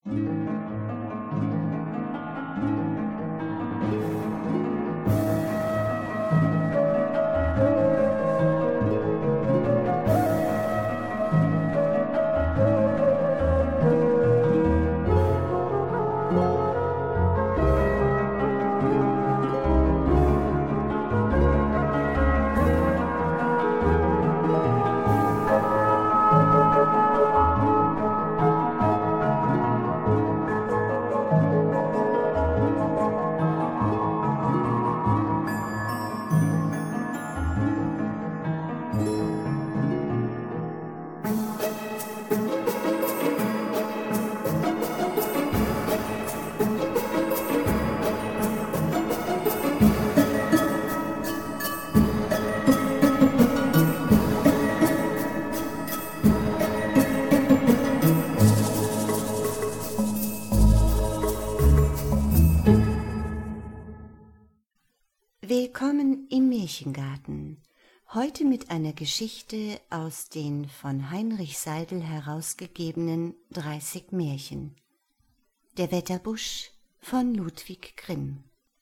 Willkommen im Märchengarten. Heute mit einer Geschichte aus den von Heinrich Seidel herausgegebenen 30 Märchen. Der Wetterbusch von Ludwig Grimm.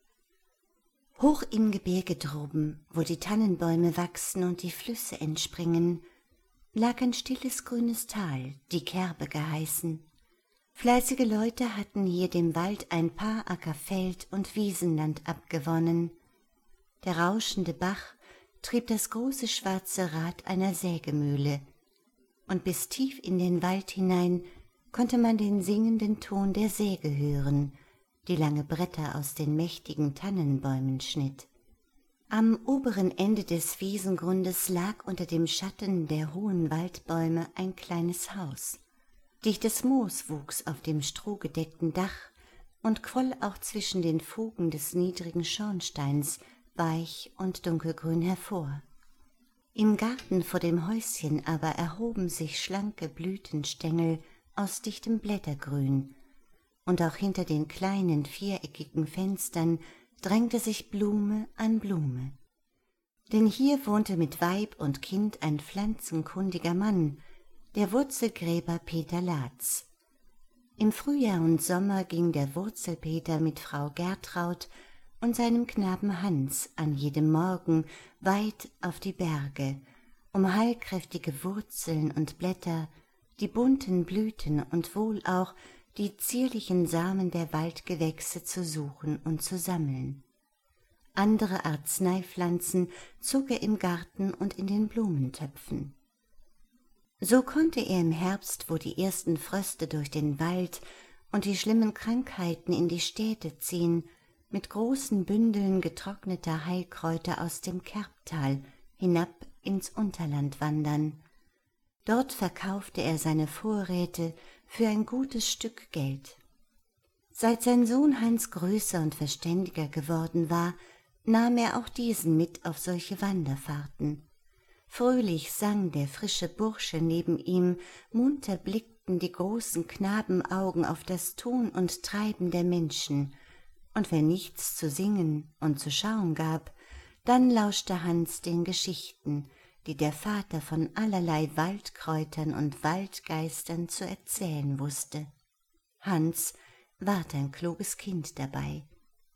Hoch im Gebirge droben, wo die Tannenbäume wachsen und die Flüsse entspringen, lag ein stilles grünes Tal, die Kerbe geheißen. Fleißige Leute hatten hier dem Wald ein paar Acker Feld und Wiesenland abgewonnen. Der rauschende Bach trieb das große schwarze Rad einer Sägemühle, und bis tief in den Wald hinein konnte man den singenden Ton der Säge hören, die lange Bretter aus den mächtigen Tannenbäumen schnitt. Am oberen Ende des Wiesengrundes lag unter dem Schatten der hohen Waldbäume ein kleines Haus. Dichtes Moos wuchs auf dem strohgedeckten Dach und quoll auch zwischen den Fugen des niedrigen Schornsteins weich und dunkelgrün hervor. Im Garten vor dem Häuschen aber erhoben sich schlanke Blütenstängel aus dichtem Blättergrün, und auch hinter den kleinen viereckigen Fenstern drängte sich Blume an Blume. Denn hier wohnte mit Weib und Kind ein pflanzenkundiger Mann, der Wurzelgräber Peter Latz. Im Frühjahr und Sommer ging der Wurzelpeter mit Frau Gertraud und seinem Knaben Hans an jedem Morgen weit auf die Berge, um heilkräftige Wurzeln und Blätter, die bunten Blüten und wohl auch die zierlichen Samen der Waldgewächse zu suchen und zu sammeln. Andere Arzneipflanzen zog er im Garten und in den Blumentöpfen. So konnte er im Herbst, wo die ersten Fröste durch den Wald und die schlimmen Krankheiten in die Städte ziehen, mit großen Bündeln getrockneter Heilkräuter aus dem Kerbtal hinab ins Unterland wandern. Dort verkaufte er seine Vorräte für ein gutes Stück Geld. Seit sein Sohn Hans größer und verständiger geworden war, nahm er auch diesen mit auf solche Wanderfahrten. Fröhlich sang der frische Bursche neben ihm, munter blickten die großen Knabenaugen auf das Tun und Treiben der Menschen, und wenn nichts zu singen und zu schauen gab, dann lauschte Hans den Geschichten, die der Vater von allerlei Waldkräutern und Waldgeistern zu erzählen wusste. Hans ward ein kluges Kind dabei.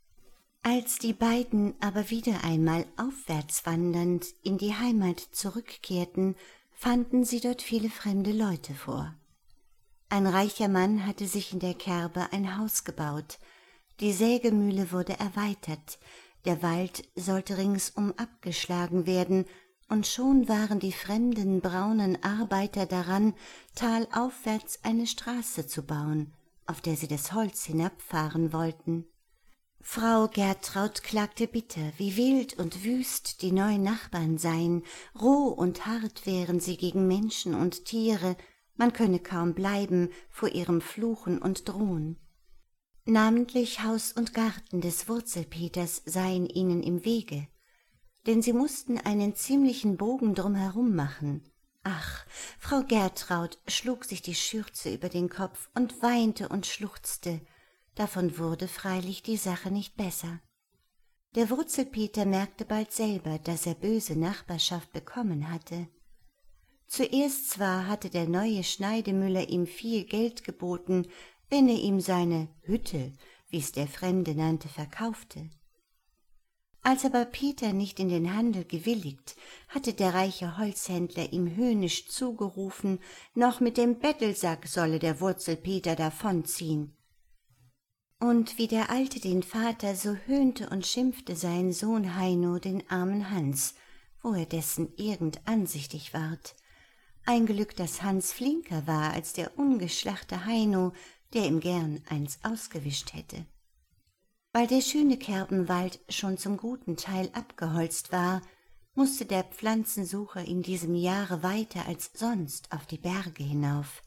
Als die beiden aber wieder einmal aufwärts wandernd in die Heimat zurückkehrten, fanden sie dort viele fremde Leute vor. Ein reicher Mann hatte sich in der Kerbe ein Haus gebaut, die Sägemühle wurde erweitert, der Wald sollte ringsum abgeschlagen werden, und schon waren die fremden braunen Arbeiter daran, talaufwärts eine Straße zu bauen, auf der sie das Holz hinabfahren wollten. Frau Gertraud klagte bitter, wie wild und wüst die neuen Nachbarn seien, roh und hart wären sie gegen Menschen und Tiere, man könne kaum bleiben vor ihrem Fluchen und Drohen. Namentlich Haus und Garten des Wurzelpeters seien ihnen im Wege, denn sie mußten einen ziemlichen Bogen drumherum machen. Ach, Frau Gertraud schlug sich die Schürze über den Kopf und weinte und schluchzte. Davon wurde freilich die Sache nicht besser. Der Wurzelpeter merkte bald selber, dass er böse Nachbarschaft bekommen hatte. Zuerst zwar hatte der neue Schneidemüller ihm viel Geld geboten, wenn er ihm seine Hütte, wie's der Fremde nannte, verkaufte. Als aber Peter nicht in den Handel gewilligt, hatte der reiche Holzhändler ihm höhnisch zugerufen, noch mit dem Bettelsack solle der Wurzelpeter davonziehen. Und wie der Alte den Vater, so höhnte und schimpfte sein Sohn Heino den armen Hans, wo er dessen irgend ansichtig ward. Ein Glück, dass Hans flinker war als der ungeschlachte Heino, der ihm gern eins ausgewischt hätte. Weil der schöne Kerbenwald schon zum guten Teil abgeholzt war, mußte der Pflanzensucher in diesem Jahre weiter als sonst auf die Berge hinauf.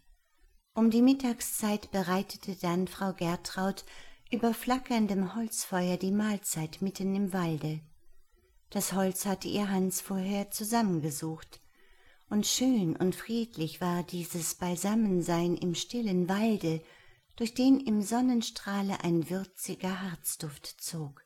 Um die Mittagszeit bereitete dann Frau Gertraud über flackerndem Holzfeuer die Mahlzeit mitten im Walde. Das Holz hatte ihr Hans vorher zusammengesucht, und schön und friedlich war dieses Beisammensein im stillen Walde, durch den im Sonnenstrahle ein würziger Harzduft zog.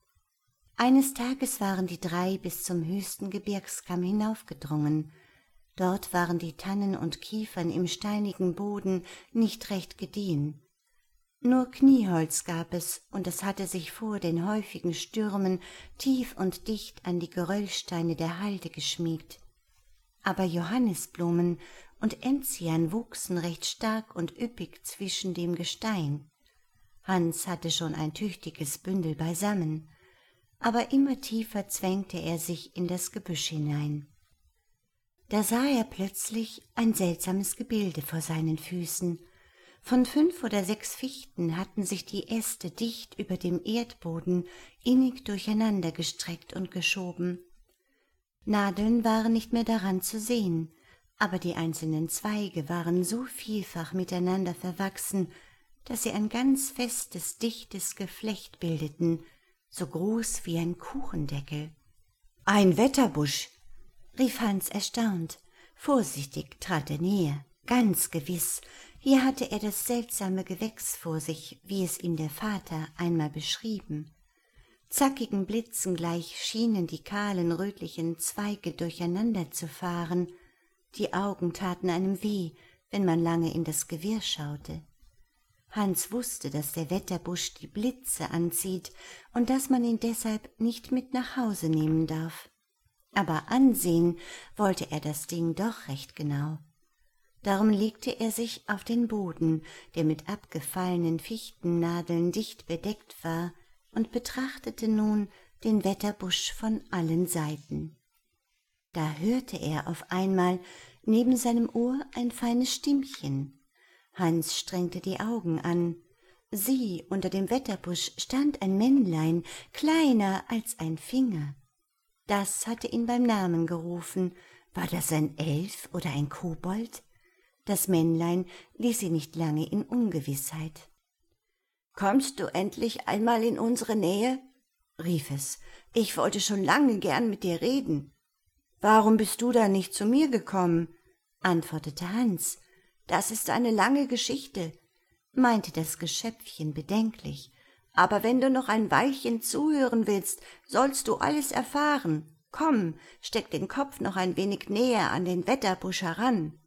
Eines Tages waren die drei bis zum höchsten Gebirgskamm hinaufgedrungen. Dort waren die Tannen und Kiefern im steinigen Boden nicht recht gediehen. Nur Knieholz gab es, und es hatte sich vor den häufigen Stürmen tief und dicht an die Geröllsteine der Halde geschmiegt. Aber Johannisblumen und Enzian wuchsen recht stark und üppig zwischen dem Gestein. Hans hatte schon ein tüchtiges Bündel beisammen, aber immer tiefer zwängte er sich in das Gebüsch hinein. Da sah er plötzlich ein seltsames Gebilde vor seinen Füßen. Von 5 oder 6 Fichten hatten sich die Äste dicht über dem Erdboden innig durcheinander gestreckt und geschoben. Nadeln waren nicht mehr daran zu sehen, aber die einzelnen Zweige waren so vielfach miteinander verwachsen, dass sie ein ganz festes, dichtes Geflecht bildeten, so groß wie ein Kuchendeckel. »Ein Wetterbusch«, rief Hans erstaunt. Vorsichtig trat er näher. Ganz gewiss, hier hatte er das seltsame Gewächs vor sich, wie es ihm der Vater einmal beschrieben. Zackigen Blitzen gleich schienen die kahlen, rötlichen Zweige durcheinander zu fahren. Die Augen taten einem weh, wenn man lange in das Gewirr schaute. Hans wusste, dass der Wetterbusch die Blitze anzieht und dass man ihn deshalb nicht mit nach Hause nehmen darf. Aber ansehen wollte er das Ding doch recht genau. Darum legte er sich auf den Boden, der mit abgefallenen Fichtennadeln dicht bedeckt war, und betrachtete nun den Wetterbusch von allen Seiten. Da hörte er auf einmal neben seinem Ohr ein feines Stimmchen. Hans strengte die Augen an. Sieh, unter dem Wetterbusch stand ein Männlein, kleiner als ein Finger. Das hatte ihn beim Namen gerufen. War das ein Elf oder ein Kobold? Das Männlein ließ sie nicht lange in Ungewissheit. »Kommst du endlich einmal in unsere Nähe?« rief es. »Ich wollte schon lange gern mit dir reden.« »Warum bist du da nicht zu mir gekommen?« antwortete Hans. »Das ist eine lange Geschichte«, meinte das Geschöpfchen bedenklich. »Aber wenn du noch ein Weilchen zuhören willst, sollst du alles erfahren. Komm, steck den Kopf noch ein wenig näher an den Wetterbusch heran.«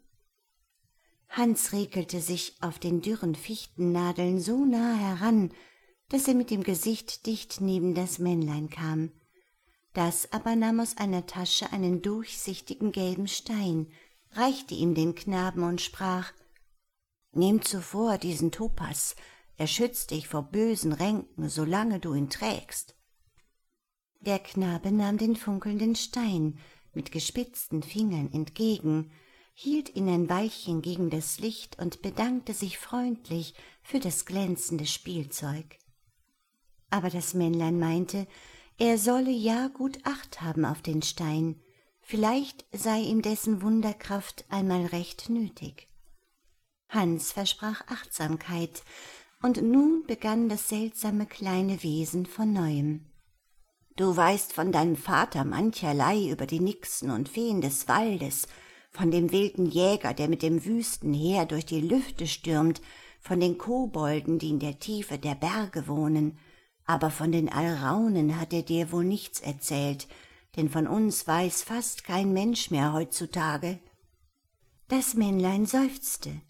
Hans regelte sich auf den dürren Fichtennadeln so nah heran, dass er mit dem Gesicht dicht neben das Männlein kam. Das aber nahm aus einer Tasche einen durchsichtigen gelben Stein, reichte ihm den Knaben und sprach: »Nimm zuvor diesen Topas, er schützt dich vor bösen Ränken, solange du ihn trägst.« Der Knabe nahm den funkelnden Stein mit gespitzten Fingern entgegen, hielt ihn ein Weilchen gegen das Licht und bedankte sich freundlich für das glänzende Spielzeug. Aber das Männlein meinte, er solle ja gut Acht haben auf den Stein, vielleicht sei ihm dessen Wunderkraft einmal recht nötig. Hans versprach Achtsamkeit, und nun begann das seltsame kleine Wesen von neuem. »Du weißt von deinem Vater mancherlei über die Nixen und Feen des Waldes, von dem wilden Jäger, der mit dem Wüstenheer durch die Lüfte stürmt, von den Kobolden, die in der Tiefe der Berge wohnen. Aber von den Alraunen hat er dir wohl nichts erzählt, denn von uns weiß fast kein Mensch mehr heutzutage.« Das Männlein seufzte.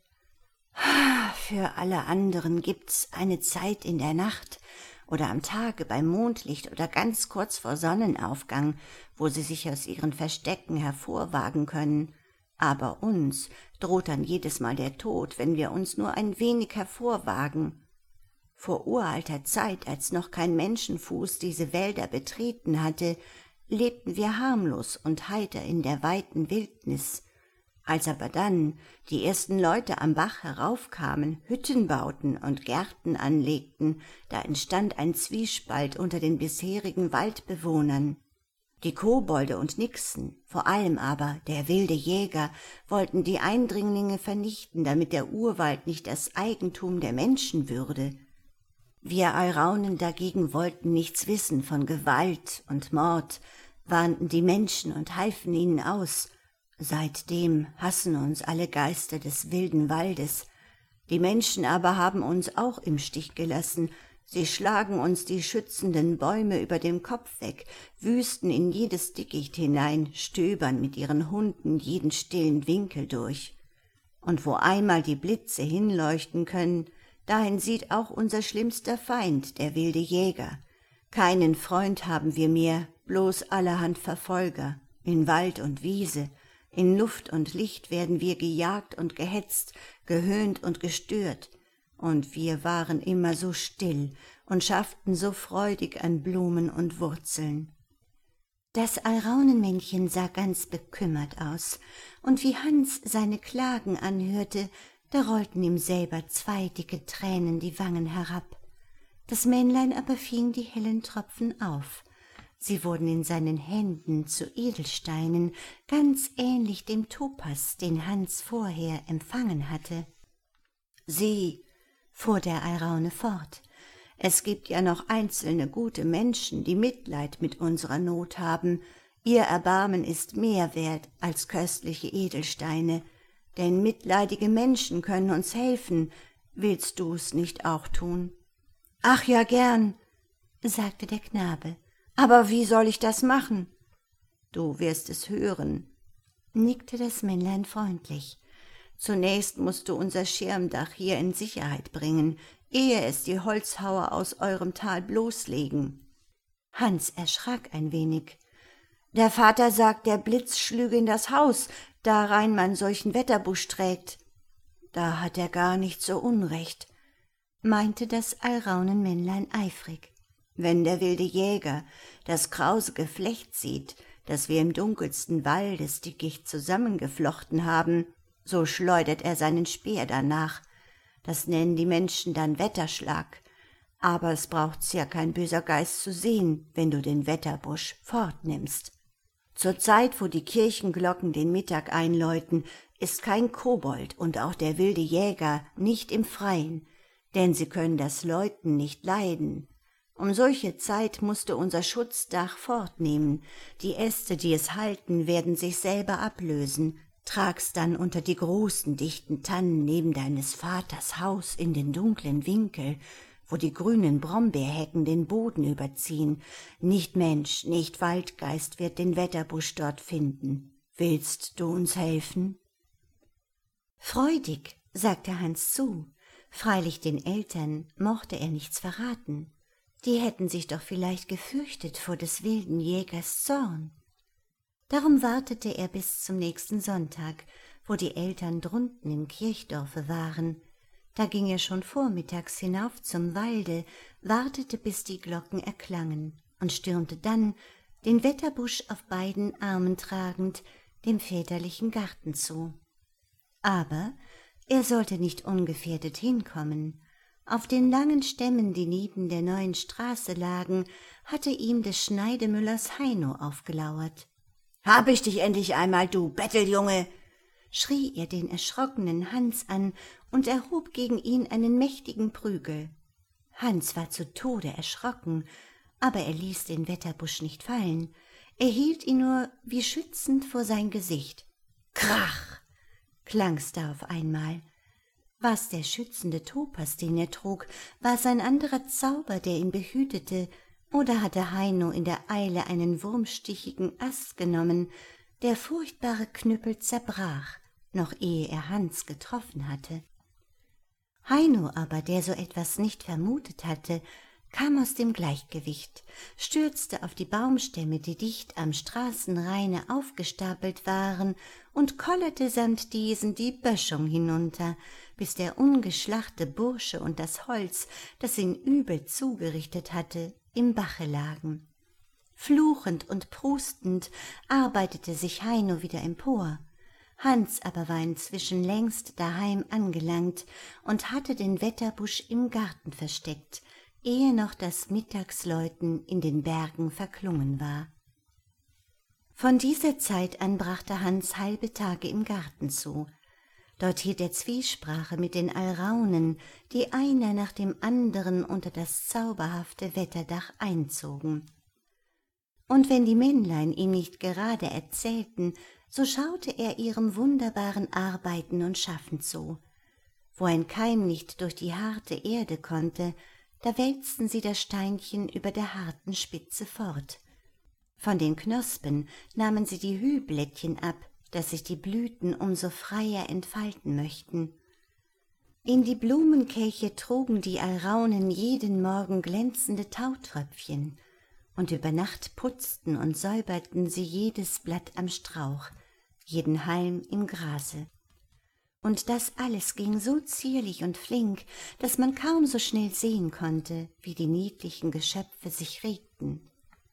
Für alle anderen gibt's eine Zeit in der Nacht oder am Tage beim Mondlicht oder ganz kurz vor Sonnenaufgang, wo sie sich aus ihren Verstecken hervorwagen können. Aber uns droht dann jedes Mal der Tod, wenn wir uns nur ein wenig hervorwagen. Vor uralter Zeit, als noch kein Menschenfuß diese Wälder betreten hatte, lebten wir harmlos und heiter in der weiten Wildnis. Als aber dann die ersten Leute am Bach heraufkamen, Hütten bauten und Gärten anlegten, da entstand ein Zwiespalt unter den bisherigen Waldbewohnern. Die Kobolde und Nixen, vor allem aber der wilde Jäger, wollten die Eindringlinge vernichten, damit der Urwald nicht das Eigentum der Menschen würde. Wir Alraunen dagegen wollten nichts wissen von Gewalt und Mord, warnten die Menschen und halfen ihnen aus. Seitdem hassen uns alle Geister des wilden Waldes. Die Menschen aber haben uns auch im Stich gelassen. Sie schlagen uns die schützenden Bäume über dem Kopf weg, wüsten in jedes Dickicht hinein, stöbern mit ihren Hunden jeden stillen Winkel durch. Und wo einmal die Blitze hinleuchten können, dahin sieht auch unser schlimmster Feind, der wilde Jäger. Keinen Freund haben wir mehr, bloß allerhand Verfolger, in Wald und Wiese. In Luft und Licht werden wir gejagt und gehetzt, gehöhnt und gestört, und wir waren immer so still und schafften so freudig an Blumen und Wurzeln. Das Alraunenmännchen sah ganz bekümmert aus, und wie Hans seine Klagen anhörte, da rollten ihm selber 2 dicke Tränen die Wangen herab. Das Männlein aber fing die hellen Tropfen auf. Sie wurden in seinen Händen zu Edelsteinen, ganz ähnlich dem Topas, den Hans vorher empfangen hatte. »Sieh«, fuhr der Alraune fort, »es gibt ja noch einzelne gute Menschen, die Mitleid mit unserer Not haben. Ihr Erbarmen ist mehr wert als köstliche Edelsteine, denn mitleidige Menschen können uns helfen. Willst du's nicht auch tun?« »Ach ja, gern«, sagte der Knabe. »Aber wie soll ich das machen?« »Du wirst es hören«, nickte das Männlein freundlich. »Zunächst musst du unser Schirmdach hier in Sicherheit bringen, ehe es die Holzhauer aus eurem Tal bloßlegen.« Hans erschrak ein wenig. »Der Vater sagt, der Blitz schlüge in das Haus, darein man solchen Wetterbusch trägt.« »Da hat er gar nicht so unrecht«, meinte das Alraunenmännlein eifrig. »Wenn der wilde Jäger das krause Geflecht sieht, das wir im dunkelsten Waldesdickicht zusammengeflochten haben, so schleudert er seinen Speer danach. Das nennen die Menschen dann Wetterschlag. Aber es braucht's ja kein böser Geist zu sehen, wenn du den Wetterbusch fortnimmst. Zur Zeit, wo die Kirchenglocken den Mittag einläuten, ist kein Kobold und auch der wilde Jäger nicht im Freien, denn sie können das Läuten nicht leiden. Um solche Zeit musste unser Schutzdach fortnehmen, die Äste, die es halten, werden sich selber ablösen, trag's dann unter die großen, dichten Tannen neben deines Vaters Haus in den dunklen Winkel, wo die grünen Brombeerhecken den Boden überziehen. Nicht Mensch, nicht Waldgeist wird den Wetterbusch dort finden. Willst du uns helfen?« Freudig, sagte Hans zu. Freilich den Eltern mochte er nichts verraten. Die hätten sich doch vielleicht gefürchtet vor des wilden Jägers Zorn. Darum wartete er bis zum nächsten Sonntag, wo die Eltern drunten im Kirchdorfe waren. Da ging er schon vormittags hinauf zum Walde, wartete, bis die Glocken erklangen und stürmte dann, den Wetterbusch auf beiden Armen tragend, dem väterlichen Garten zu. Aber er sollte nicht ungefährdet hinkommen. Auf den langen Stämmen, die neben der neuen Straße lagen, hatte ihm des Schneidemüllers Heino aufgelauert. »Hab ich dich endlich einmal, du Betteljunge!« schrie er den erschrockenen Hans an und erhob gegen ihn einen mächtigen Prügel. Hans war zu Tode erschrocken, aber er ließ den Wetterbusch nicht fallen. Er hielt ihn nur wie schützend vor sein Gesicht. Krach! klang's da auf einmal. War's der schützende Topas, den er trug? War's ein anderer Zauber, der ihn behütete? Oder hatte Heino in der Eile einen wurmstichigen Ast genommen? Der furchtbare Knüppel zerbrach. noch ehe er Hans getroffen hatte. Heino aber, der so etwas nicht vermutet hatte, kam aus dem Gleichgewicht, stürzte auf die Baumstämme, die dicht am Straßenraine aufgestapelt waren, und kollerte samt diesen die Böschung hinunter, bis der ungeschlachte Bursche und das Holz, das ihn übel zugerichtet hatte, im Bache lagen. Fluchend und prustend arbeitete sich Heino wieder empor. Hans aber war inzwischen längst daheim angelangt und hatte den Wetterbusch im Garten versteckt, ehe noch das Mittagsläuten in den Bergen verklungen war. Von dieser Zeit an brachte Hans halbe Tage im Garten zu. Dort hielt er Zwiesprache mit den Alraunen, die einer nach dem anderen unter das zauberhafte Wetterdach einzogen. Und wenn die Männlein ihm nicht gerade erzählten, so schaute er ihrem wunderbaren Arbeiten und Schaffen zu. Wo ein Keim nicht durch die harte Erde konnte, da wälzten sie das Steinchen über der harten Spitze fort. Von den Knospen nahmen sie die Hüllblättchen ab, dass sich die Blüten umso freier entfalten möchten. In die Blumenkelche trugen die Alraunen jeden Morgen glänzende Tautröpfchen, und über Nacht putzten und säuberten sie jedes Blatt am Strauch, jeden Halm im Grase. Und das alles ging so zierlich und flink, dass man kaum so schnell sehen konnte, wie die niedlichen Geschöpfe sich regten.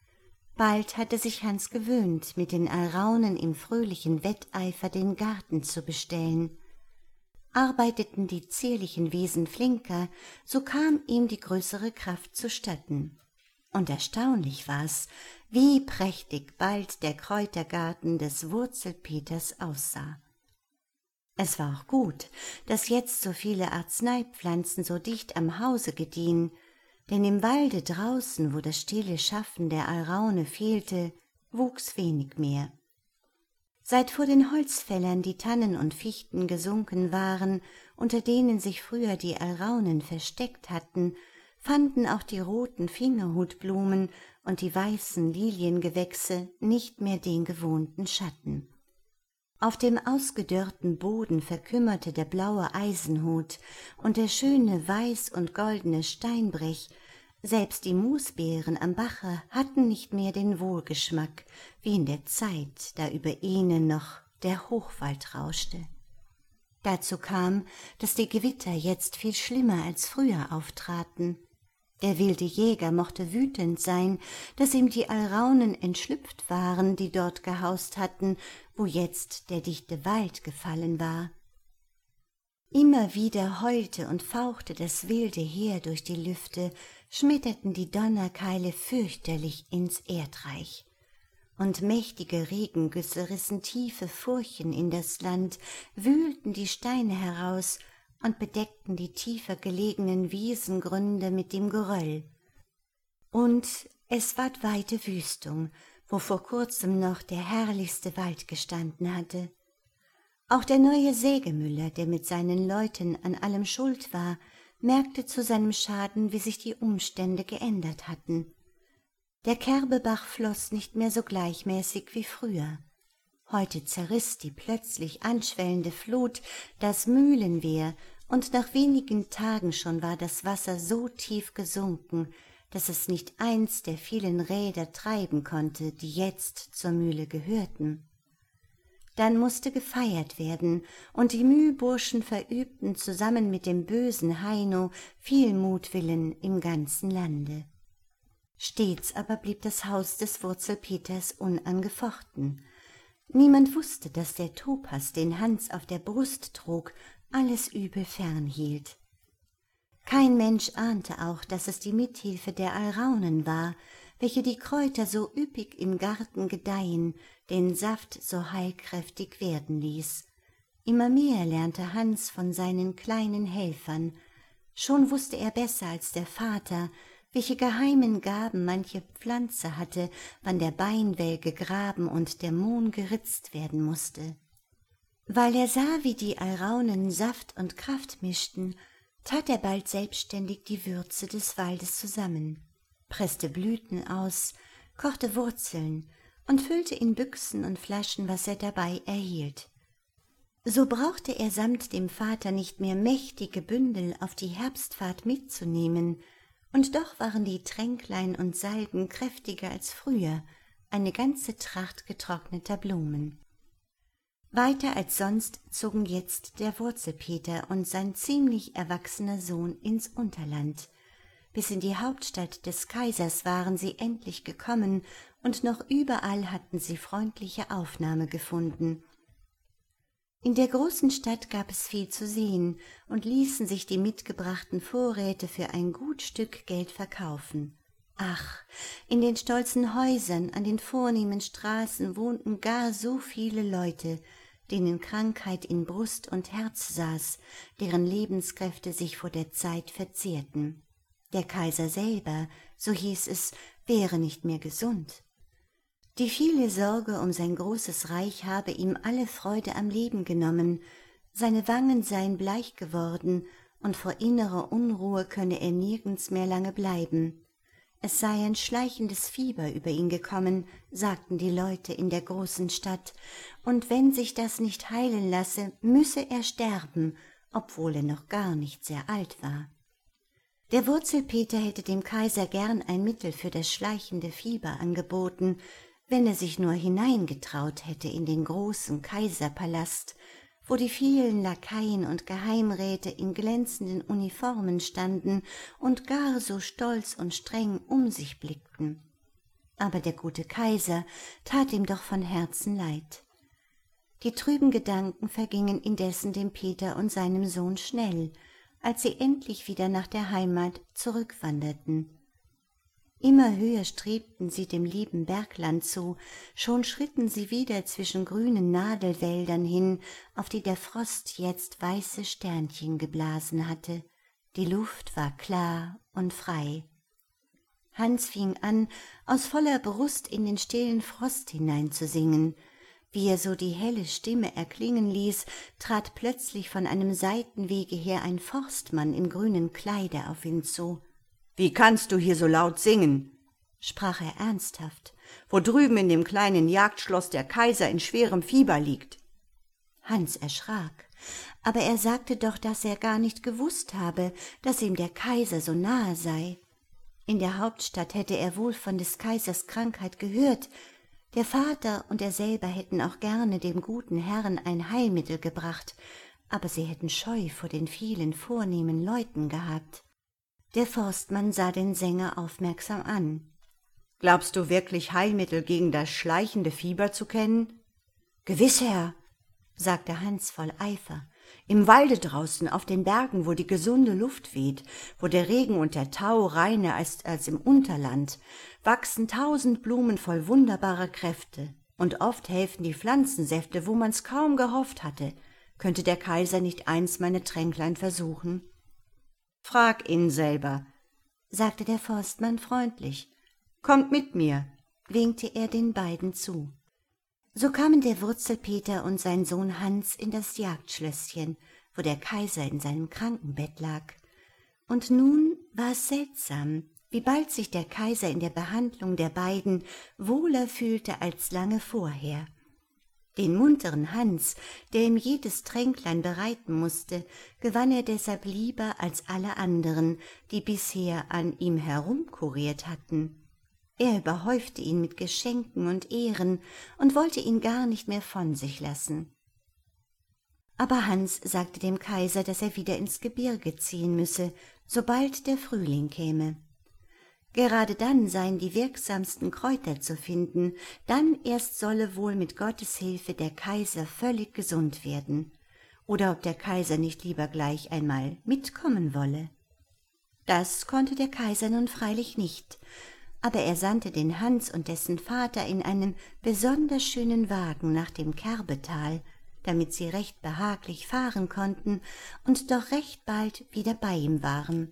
Bald hatte sich Hans gewöhnt, mit den Alraunen im fröhlichen Wetteifer den Garten zu bestellen. Arbeiteten die zierlichen Wesen flinker, so kam ihm die größere Kraft zustatten. Und erstaunlich war's, wie prächtig bald der Kräutergarten des Wurzelpeters aussah. Es war auch gut, dass jetzt so viele Arzneipflanzen so dicht am Hause gediehen, denn im Walde draußen, wo das stille Schaffen der Alraune fehlte, wuchs wenig mehr. Seit vor den Holzfällern die Tannen und Fichten gesunken waren, unter denen sich früher die Alraunen versteckt hatten, fanden auch die roten Fingerhutblumen und die weißen Liliengewächse nicht mehr den gewohnten Schatten. Auf dem ausgedörrten Boden verkümmerte der blaue Eisenhut und der schöne weiß- und goldene Steinbrech, selbst die Moosbeeren am Bache hatten nicht mehr den Wohlgeschmack, wie in der Zeit, da über ihnen noch der Hochwald rauschte. Dazu kam, dass die Gewitter jetzt viel schlimmer als früher auftraten. Der wilde Jäger mochte wütend sein, dass ihm die Alraunen entschlüpft waren, die dort gehaust hatten, wo jetzt der dichte Wald gefallen war. Immer wieder heulte und fauchte das wilde Heer durch die Lüfte, schmetterten die Donnerkeile fürchterlich ins Erdreich. Und mächtige Regengüsse rissen tiefe Furchen in das Land, wühlten die Steine heraus und bedeckten die tiefer gelegenen Wiesengründe mit dem Geröll. Und es ward weite Wüstung, wo vor kurzem noch der herrlichste Wald gestanden hatte. Auch der neue Sägemüller, der mit seinen Leuten an allem schuld war, merkte zu seinem Schaden, wie sich die Umstände geändert hatten. Der Kerbebach floß nicht mehr so gleichmäßig wie früher. Heute zerriss die plötzlich anschwellende Flut das Mühlenwehr, und nach wenigen Tagen schon war das Wasser so tief gesunken, dass es nicht eins der vielen Räder treiben konnte, die jetzt zur Mühle gehörten. Dann musste gefeiert werden, und die Mühlburschen verübten zusammen mit dem bösen Heino viel Mutwillen im ganzen Lande. Stets aber blieb das Haus des Wurzelpeters unangefochten. Niemand wusste, dass der Topas, den Hans auf der Brust trug, alles Übel fernhielt. Kein Mensch ahnte auch, dass es die Mithilfe der Alraunen war, welche die Kräuter so üppig im Garten gedeihen, den Saft so heilkräftig werden ließ. Immer mehr lernte Hans von seinen kleinen Helfern. Schon wusste er besser als der Vater, welche geheimen Gaben manche Pflanze hatte, wann der Beinwell gegraben und der Mohn geritzt werden musste. Weil er sah, wie die Alraunen Saft und Kraft mischten, tat er bald selbstständig die Würze des Waldes zusammen, presste Blüten aus, kochte Wurzeln und füllte in Büchsen und Flaschen, was er dabei erhielt. So brauchte er samt dem Vater nicht mehr mächtige Bündel auf die Herbstfahrt mitzunehmen, und doch waren die Tränklein und Salben kräftiger als früher, eine ganze Tracht getrockneter Blumen. Weiter als sonst zogen jetzt der Wurzelpeter und sein ziemlich erwachsener Sohn ins Unterland. Bis in die Hauptstadt des Kaisers waren sie endlich gekommen, und noch überall hatten sie freundliche Aufnahme gefunden. In der großen Stadt gab es viel zu sehen und ließen sich die mitgebrachten Vorräte für ein gut Stück Geld verkaufen. Ach, in den stolzen Häusern, an den vornehmen Straßen wohnten gar so viele Leute, denen Krankheit in Brust und Herz saß, deren Lebenskräfte sich vor der Zeit verzehrten. Der Kaiser selber, so hieß es, wäre nicht mehr gesund. Die viele Sorge um sein großes Reich habe ihm alle Freude am Leben genommen, seine Wangen seien bleich geworden, und vor innerer Unruhe könne er nirgends mehr lange bleiben. Es sei ein schleichendes Fieber über ihn gekommen, sagten die Leute in der großen Stadt, und wenn sich das nicht heilen lasse, müsse er sterben, obwohl er noch gar nicht sehr alt war. Der Wurzelpeter hätte dem Kaiser gern ein Mittel für das schleichende Fieber angeboten, wenn er sich nur hineingetraut hätte in den großen Kaiserpalast, wo die vielen Lakaien und Geheimräte in glänzenden Uniformen standen und gar so stolz und streng um sich blickten. Aber der gute Kaiser tat ihm doch von Herzen leid. Die trüben Gedanken vergingen indessen dem Peter und seinem Sohn schnell, als sie endlich wieder nach der Heimat zurückwanderten. Immer höher strebten sie dem lieben Bergland zu, schon schritten sie wieder zwischen grünen Nadelwäldern hin, auf die der Frost jetzt weiße Sternchen geblasen hatte. Die Luft war klar und frei. Hans fing an, aus voller Brust in den stillen Frost hineinzusingen. Wie er so die helle Stimme erklingen ließ, trat plötzlich von einem Seitenwege her ein Forstmann im grünen Kleide auf ihn zu. »Wie kannst du hier so laut singen?« sprach er ernsthaft, »wo drüben in dem kleinen Jagdschloss der Kaiser in schwerem Fieber liegt.« Hans erschrak, aber er sagte doch, dass er gar nicht gewusst habe, dass ihm der Kaiser so nahe sei. In der Hauptstadt hätte er wohl von des Kaisers Krankheit gehört. Der Vater und er selber hätten auch gerne dem guten Herrn ein Heilmittel gebracht, aber sie hätten Scheu vor den vielen vornehmen Leuten gehabt. Der Forstmann sah den Sänger aufmerksam an. »Glaubst du wirklich, Heilmittel gegen das schleichende Fieber zu kennen?« »Gewiss, Herr«, sagte Hans voll Eifer, »im Walde draußen, auf den Bergen, wo die gesunde Luft weht, wo der Regen und der Tau reiner ist als im Unterland, wachsen 1000 Blumen voll wunderbarer Kräfte, und oft helfen die Pflanzensäfte, wo man's kaum gehofft hatte. Könnte der Kaiser nicht eins meine Tränklein versuchen?« »Frag ihn selber«, sagte der Forstmann freundlich. »Kommt mit mir«, winkte er den beiden zu. So kamen der Wurzelpeter und sein Sohn Hans in das Jagdschlösschen, wo der Kaiser in seinem Krankenbett lag. Und nun war es seltsam, wie bald sich der Kaiser in der Behandlung der beiden wohler fühlte als lange vorher. Den munteren Hans, der ihm jedes Tränklein bereiten musste, gewann er deshalb lieber als alle anderen, die bisher an ihm herumkuriert hatten. Er überhäufte ihn mit Geschenken und Ehren und wollte ihn gar nicht mehr von sich lassen. Aber Hans sagte dem Kaiser, dass er wieder ins Gebirge ziehen müsse, sobald der Frühling käme. Gerade dann seien die wirksamsten Kräuter zu finden, dann erst solle wohl mit Gottes Hilfe der Kaiser völlig gesund werden, oder ob der Kaiser nicht lieber gleich einmal mitkommen wolle. Das konnte der Kaiser nun freilich nicht, aber er sandte den Hans und dessen Vater in einem besonders schönen Wagen nach dem Kerbetal, damit sie recht behaglich fahren konnten und doch recht bald wieder bei ihm waren.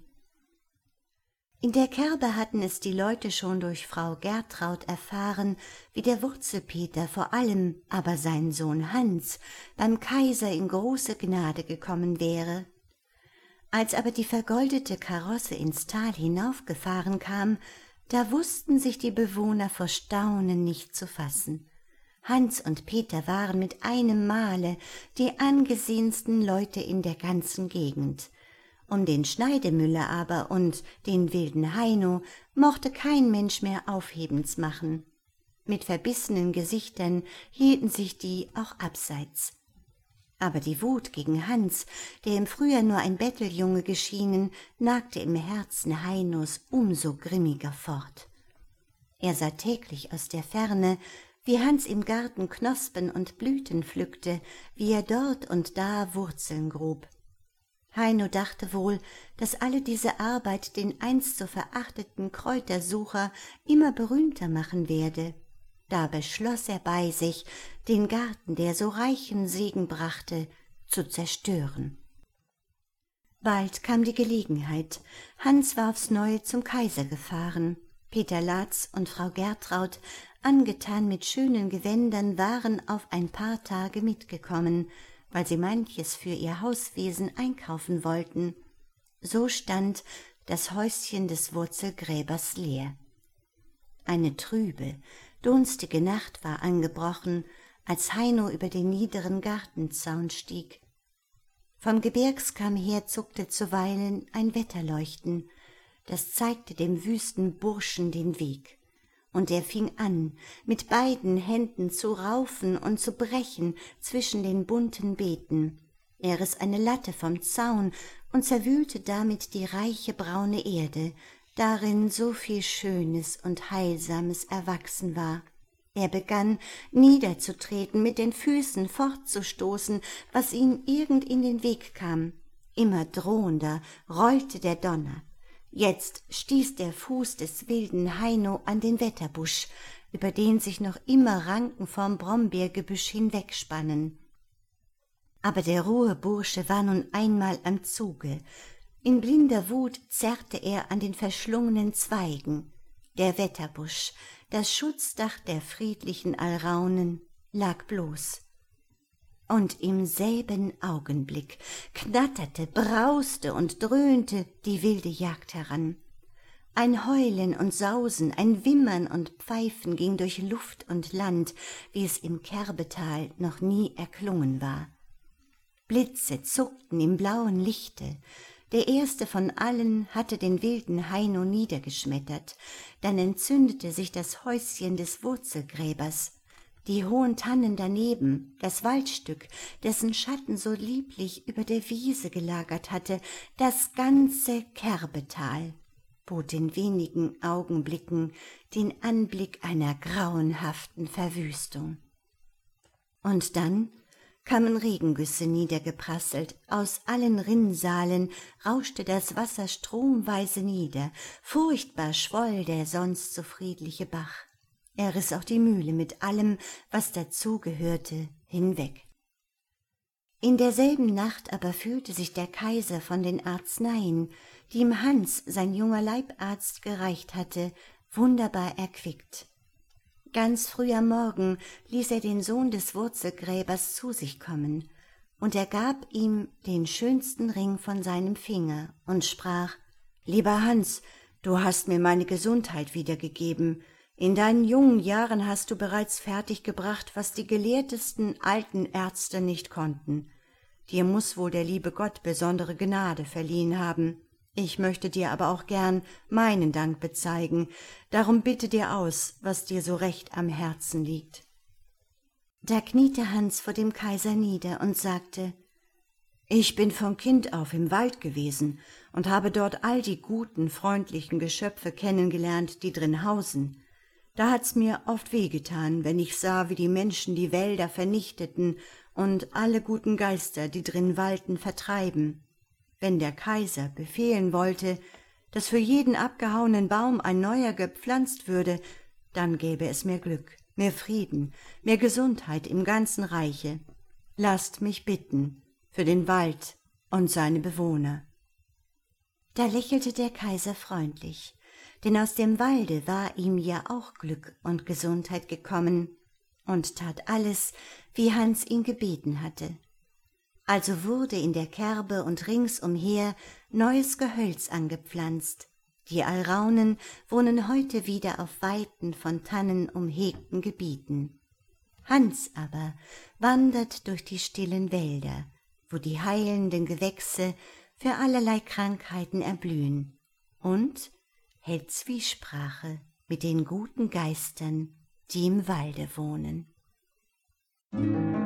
In der Kerbe hatten es die Leute schon durch Frau Gertraud erfahren, wie der Wurzelpeter, vor allem aber sein Sohn Hans, beim Kaiser in große Gnade gekommen wäre. Als aber die vergoldete Karosse ins Tal hinaufgefahren kam, da wussten sich die Bewohner vor Staunen nicht zu fassen. Hans und Peter waren mit einem Male die angesehensten Leute in der ganzen Gegend. Um den Schneidemüller aber und den wilden Heino mochte kein Mensch mehr Aufhebens machen. Mit verbissenen Gesichtern hielten sich die auch abseits. Aber die Wut gegen Hans, der im Frühjahr nur ein Betteljunge geschienen, nagte im Herzen Heinos umso grimmiger fort. Er sah täglich aus der Ferne, wie Hans im Garten Knospen und Blüten pflückte, wie er dort und da Wurzeln grub. Heino dachte wohl, dass alle diese Arbeit den einst so verachteten Kräutersucher immer berühmter machen werde. Da beschloss er bei sich, den Garten, der so reichen Segen brachte, zu zerstören. Bald kam die Gelegenheit. Hans war aufs Neue zum Kaiser gefahren. Peter Latz und Frau Gertraud, angetan mit schönen Gewändern, waren auf ein paar Tage mitgekommen, weil sie manches für ihr Hauswesen einkaufen wollten. So stand das Häuschen des Wurzelgräbers leer. Eine trübe, dunstige Nacht war angebrochen, als Heino über den niederen Gartenzaun stieg. Vom Gebirgskamm her zuckte zuweilen ein Wetterleuchten, das zeigte dem wüsten Burschen den Weg. Und er fing an, mit beiden Händen zu raufen und zu brechen zwischen den bunten Beeten. Er riss eine Latte vom Zaun und zerwühlte damit die reiche braune Erde, darin so viel Schönes und Heilsames erwachsen war. Er begann, niederzutreten, mit den Füßen fortzustoßen, was ihm irgend in den Weg kam. Immer drohender rollte der Donner. Jetzt stieß der Fuß des wilden Heino an den Wetterbusch, über den sich noch immer Ranken vom Brombeergebüsch hinwegspannen. Aber der rohe Bursche war nun einmal am Zuge. In blinder Wut zerrte er an den verschlungenen Zweigen. Der Wetterbusch, das Schutzdach der friedlichen Alraunen, lag bloß. Und im selben Augenblick knatterte, brauste und dröhnte die wilde Jagd heran. Ein Heulen und Sausen, ein Wimmern und Pfeifen ging durch Luft und Land, wie es im Kerbetal noch nie erklungen war. Blitze zuckten im blauen Lichte. Der erste von allen hatte den wilden Heino niedergeschmettert. Dann entzündete sich das Häuschen des Wurzelgräbers. Die hohen Tannen daneben, das Waldstück, dessen Schatten so lieblich über der Wiese gelagert hatte, das ganze Kerbetal, bot in wenigen Augenblicken den Anblick einer grauenhaften Verwüstung. Und dann kamen Regengüsse niedergeprasselt, aus allen Rinnsalen rauschte das Wasser stromweise nieder, furchtbar schwoll der sonst so friedliche Bach. Er riss auch die Mühle mit allem, was dazugehörte, hinweg. In derselben Nacht aber fühlte sich der Kaiser von den Arzneien, die ihm Hans, sein junger Leibarzt, gereicht hatte, wunderbar erquickt. Ganz früh am Morgen ließ er den Sohn des Wurzelgräbers zu sich kommen, und er gab ihm den schönsten Ring von seinem Finger und sprach: »Lieber Hans, du hast mir meine Gesundheit wiedergegeben. In deinen jungen Jahren hast du bereits fertiggebracht, was die gelehrtesten alten Ärzte nicht konnten. Dir muß wohl der liebe Gott besondere Gnade verliehen haben. Ich möchte dir aber auch gern meinen Dank bezeigen. Darum bitte dir aus, was dir so recht am Herzen liegt.« Da kniete Hans vor dem Kaiser nieder und sagte: »Ich bin von Kind auf im Wald gewesen und habe dort all die guten, freundlichen Geschöpfe kennengelernt, die drin hausen. Da hat's mir oft wehgetan, wenn ich sah, wie die Menschen die Wälder vernichteten und alle guten Geister, die drin walten, vertreiben. Wenn der Kaiser befehlen wollte, dass für jeden abgehauenen Baum ein neuer gepflanzt würde, dann gäbe es mehr Glück, mehr Frieden, mehr Gesundheit im ganzen Reiche. Lasst mich bitten für den Wald und seine Bewohner.« Da lächelte der Kaiser freundlich, denn aus dem Walde war ihm ja auch Glück und Gesundheit gekommen, und tat alles, wie Hans ihn gebeten hatte. Also wurde in der Kerbe und ringsumher neues Gehölz angepflanzt. Die Alraunen wohnen heute wieder auf weiten, von Tannen umhegten Gebieten. Hans aber wandert durch die stillen Wälder, wo die heilenden Gewächse für allerlei Krankheiten erblühen, und hält Zwiesprache mit den guten Geistern, die im Walde wohnen.